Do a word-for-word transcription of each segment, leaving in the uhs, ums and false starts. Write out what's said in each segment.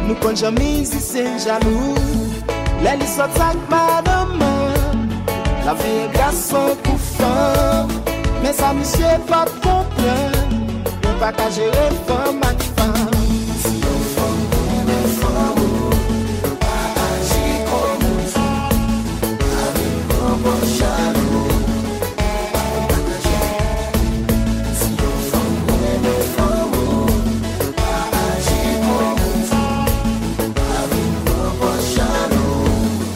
nous compte jamais si c'est jaloux. Les listes avec madame, la vie garçon pour femme. Mais ça monsieur pas comprendre, on pas qu'à gérer femme avec femme. Si on femme, on est femme, pas agir comme ça, avec un bon jaloux. Si on femme, on est femme, pas agir comme ça, avec un bon jaloux.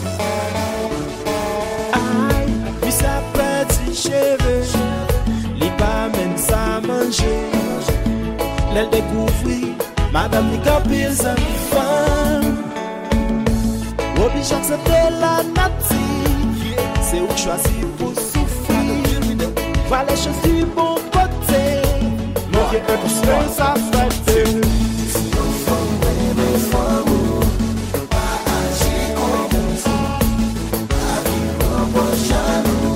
Aïe, puis ça petit cheveux. Pas même ça manger. Elle découvrit madame ni capille sa femme. Obligé d'accepter la nature. C'est où choisir pour souffrir. Voir les choses du bon côté. Mon Dieu est tout seul ça fait. Si on fait des femmes, pas agir comme ça. Avec un bon jaloux.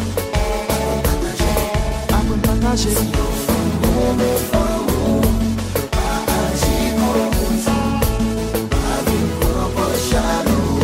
Si on fait des femmes, pas agir comme ça, avec un bon jaloux.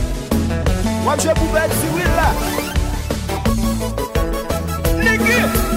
Moi je pouvais dire oui là. Nigga.